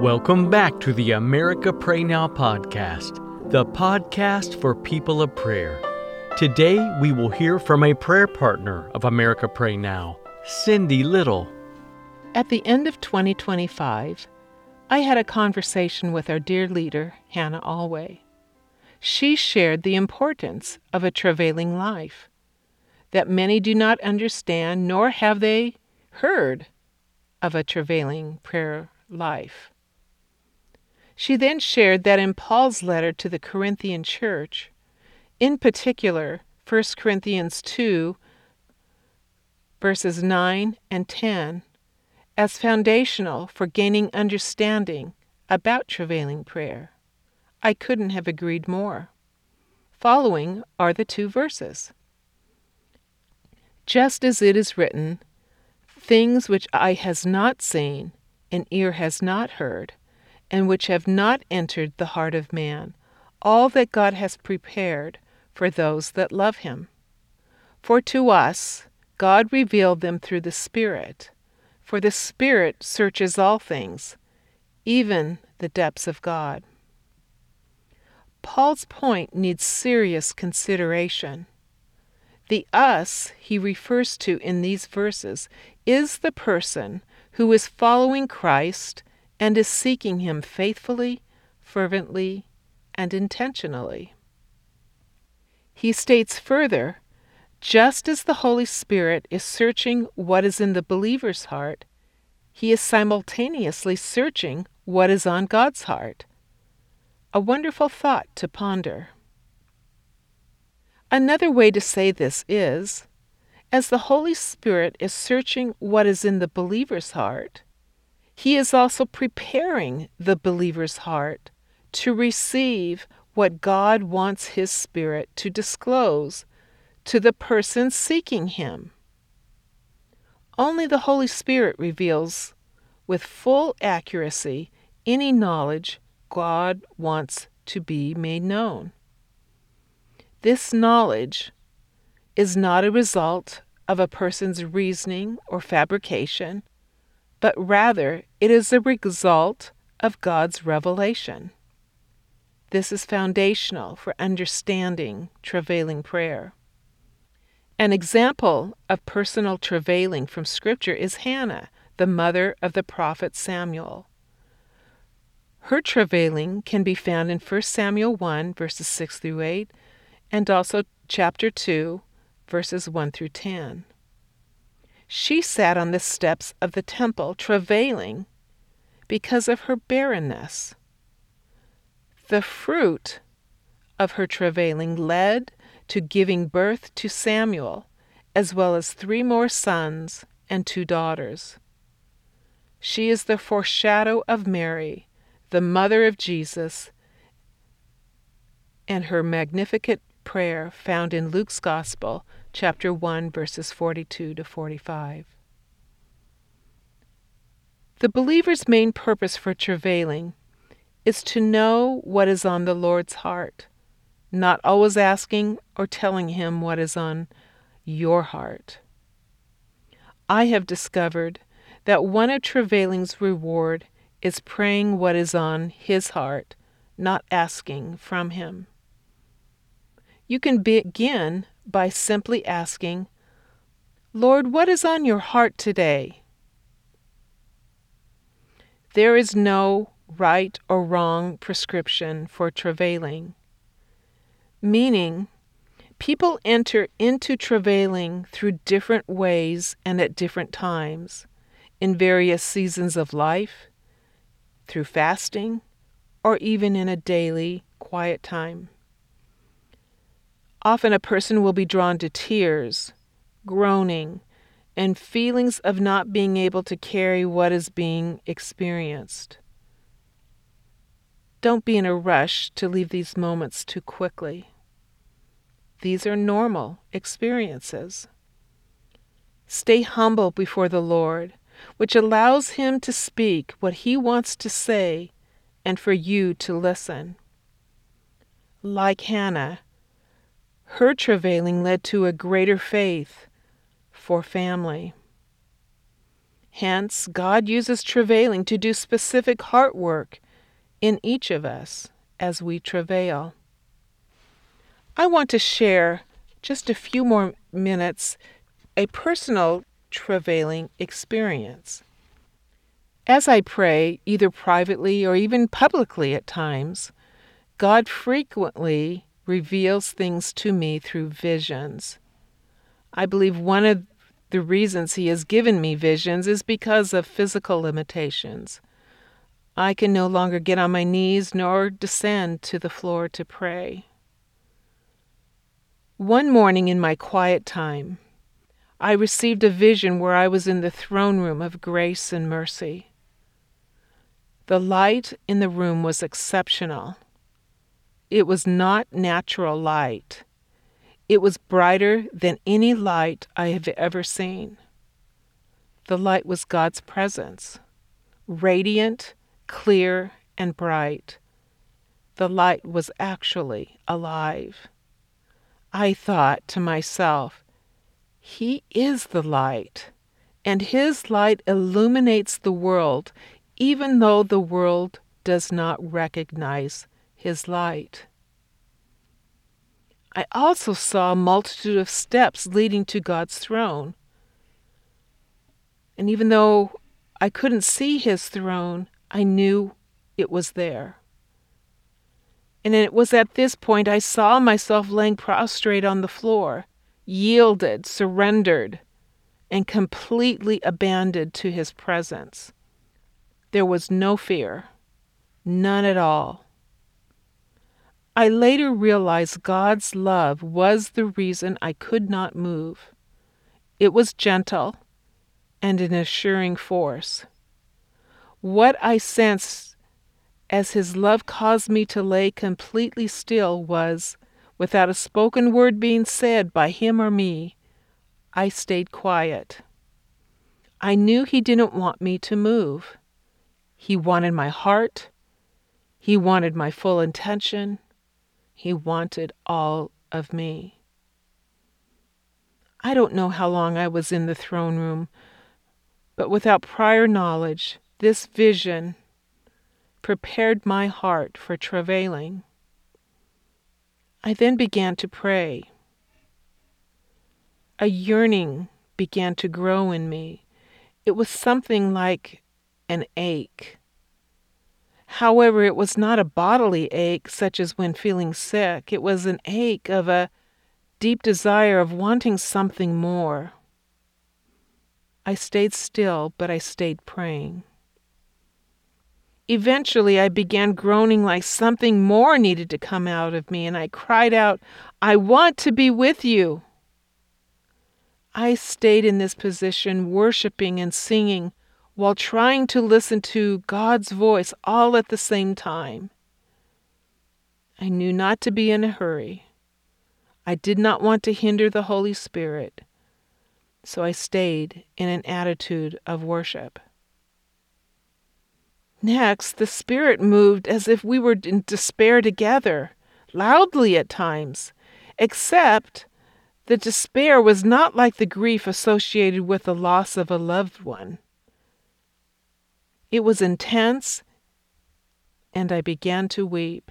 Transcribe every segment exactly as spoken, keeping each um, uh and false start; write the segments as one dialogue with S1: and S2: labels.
S1: Welcome back to the America Pray Now podcast, the podcast for people of prayer. Today we will hear from a prayer partner of America Pray Now, Cindy Little.
S2: At the end of twenty twenty-five, I had a conversation with our dear leader, Hannah Alway. She shared the importance of a travailing life, that many do not understand, nor have they heard of a travailing prayer life. She then shared that in Paul's letter to the Corinthian church, in particular, First Corinthians two, verses nine and ten, as foundational for gaining understanding about travailing prayer. I couldn't have agreed more. Following are the two verses. Just as it is written, things which eye has not seen, and ear has not heard, and which have not entered the heart of man, all that God has prepared for those that love him. For to us God revealed them through the Spirit, for the Spirit searches all things, even the depths of God. Paul's point needs serious consideration. The us he refers to in these verses is the person who is following Christ and is seeking him faithfully, fervently, and intentionally. He states further, just as the Holy Spirit is searching what is in the believer's heart, he is simultaneously searching what is on God's heart. A wonderful thought to ponder. Another way to say this is, as the Holy Spirit is searching what is in the believer's heart, he is also preparing the believer's heart to receive what God wants his Spirit to disclose to the person seeking him. Only the Holy Spirit reveals with full accuracy any knowledge God wants to be made known. This knowledge is not a result of a person's reasoning or fabrication, but rather it is a result of God's revelation. This is foundational for understanding travailing prayer. An example of personal travailing from Scripture is Hannah, the mother of the prophet Samuel. Her travailing can be found in First Samuel one, verses six through eight, and also chapter two, verses one through ten. She sat on the steps of the temple travailing because of her barrenness. The fruit of her travailing led to giving birth to Samuel, as well as three more sons and two daughters. She is the foreshadow of Mary, the mother of Jesus, and her magnificent prayer found in Luke's Gospel, chapter one, verses forty-two to forty-five. The believer's main purpose for travailing is to know what is on the Lord's heart, not always asking or telling him what is on your heart. I have discovered that one of travailing's reward is praying what is on his heart, not asking from him. You can begin by simply asking, Lord, what is on your heart today? There is no right or wrong prescription for travailing, meaning people enter into travailing through different ways and at different times, in various seasons of life, through fasting, or even in a daily quiet time. Often a person will be drawn to tears, groaning, and feelings of not being able to carry what is being experienced. Don't be in a rush to leave these moments too quickly. These are normal experiences. Stay humble before the Lord, which allows him to speak what he wants to say and for you to listen. Like Hannah, her travailing led to a greater faith for family. Hence, God uses travailing to do specific heart work in each of us as we travail. I want to share just a few more minutes a personal travailing experience. As I pray, either privately or even publicly at times, God frequently reveals things to me through visions. I believe one of the reasons He has given me visions is because of physical limitations. I can no longer get on my knees nor descend to the floor to pray. One morning in my quiet time, I received a vision where I was in the throne room of grace and mercy. The light in the room was exceptional. It was not natural light. It was brighter than any light I have ever seen. The light was God's presence, radiant, clear, and bright. The light was actually alive. I thought to myself, He is the light, and His light illuminates the world, even though the world does not recognize His light. I also saw a multitude of steps leading to God's throne. And even though I couldn't see His throne, I knew it was there. And it was at this point I saw myself laying prostrate on the floor, yielded, surrendered, and completely abandoned to His presence. There was no fear, none at all. I later realized God's love was the reason I could not move. It was gentle and an assuring force. What I sensed as His love caused me to lay completely still was, without a spoken word being said by Him or me, I stayed quiet. I knew He didn't want me to move. He wanted my heart. He wanted my full attention. He wanted all of me. I don't know how long I was in the throne room, but without prior knowledge, this vision prepared my heart for travailing. I then began to pray. A yearning began to grow in me. It was something like an ache. However, it was not a bodily ache such as when feeling sick. It was an ache of a deep desire of wanting something more. I stayed still, but I stayed praying. Eventually, I began groaning like something more needed to come out of me, and I cried out, "I want to be with you." I stayed in this position, worshiping and singing, while trying to listen to God's voice all at the same time. I knew not to be in a hurry. I did not want to hinder the Holy Spirit, so I stayed in an attitude of worship. Next, the Spirit moved as if we were in despair together, loudly at times, except the despair was not like the grief associated with the loss of a loved one. It was intense, and I began to weep.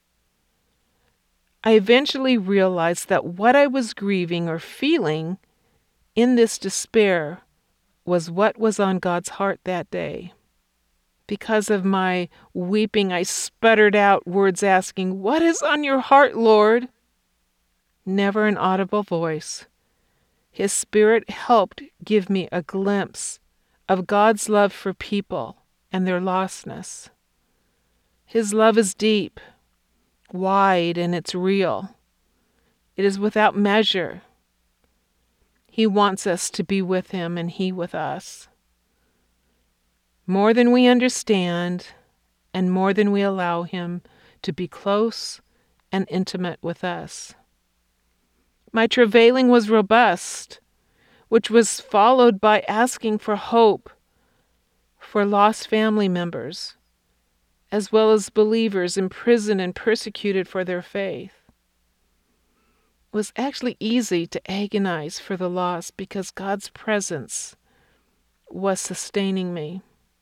S2: I eventually realized that what I was grieving or feeling in this despair was what was on God's heart that day. Because of my weeping, I sputtered out words asking, "What is on your heart, Lord?" Never an audible voice. His Spirit helped give me a glimpse of God's love for people and their lostness. His love is deep, wide, and it's real. It is without measure. He wants us to be with Him and He with us. More than we understand and more than we allow Him to be close and intimate with us. My travailing was robust, which was followed by asking for hope for lost family members, as well as believers imprisoned and persecuted for their faith. It was actually easy to agonize for the lost because God's presence was sustaining me.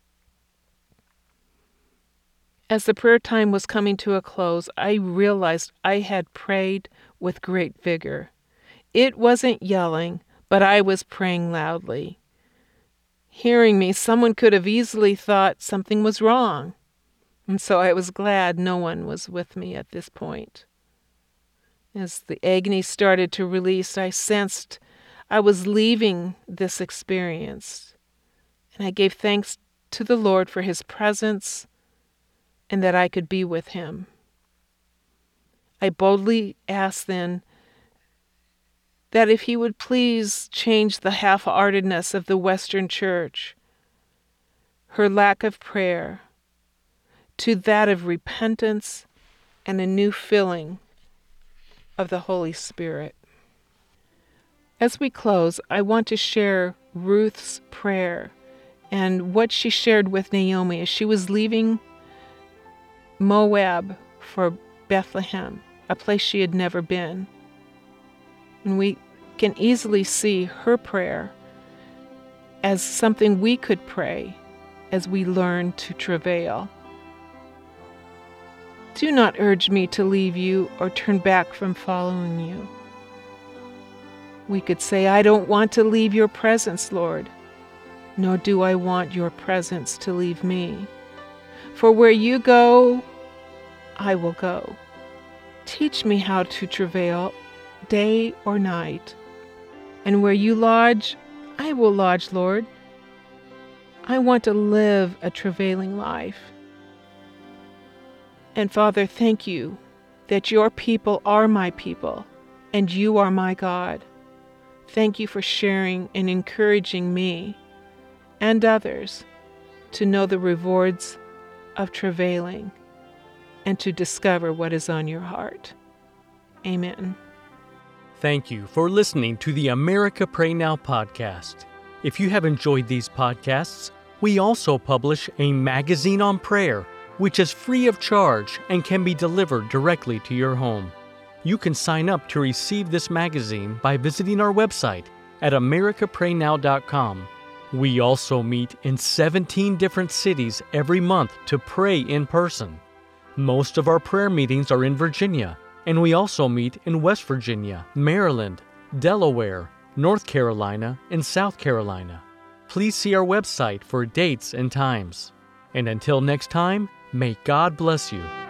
S2: As the prayer time was coming to a close, I realized I had prayed with great vigor. It wasn't yelling, but I was praying loudly. Hearing me, someone could have easily thought something was wrong, and so I was glad no one was with me at this point. As the agony started to release, I sensed I was leaving this experience, and I gave thanks to the Lord for His presence and that I could be with Him. I boldly asked then that if He would please change the half-heartedness of the Western Church, her lack of prayer, to that of repentance and a new filling of the Holy Spirit. As we close, I want to share Ruth's prayer and what she shared with Naomi as she was leaving Moab for Bethlehem, a place she had never been. And we can easily see her prayer as something we could pray as we learn to travail. Do not urge me to leave you or turn back from following you. We could say, I don't want to leave your presence, Lord, nor do I want your presence to leave me. For where you go, I will go. Teach me how to travail day or night. And where you lodge, I will lodge, Lord. I want to live a travailing life. And Father, thank you that your people are my people and you are my God. Thank you for sharing and encouraging me and others to know the rewards of travailing and to discover what is on your heart. Amen.
S1: Thank you for listening to the America Pray Now podcast. If you have enjoyed these podcasts, we also publish a magazine on prayer, which is free of charge and can be delivered directly to your home. You can sign up to receive this magazine by visiting our website at america pray now dot com. We also meet in seventeen different cities every month to pray in person. Most of our prayer meetings are in Virginia, and we also meet in West Virginia, Maryland, Delaware, North Carolina, and South Carolina. Please see our website for dates and times. And until next time, may God bless you.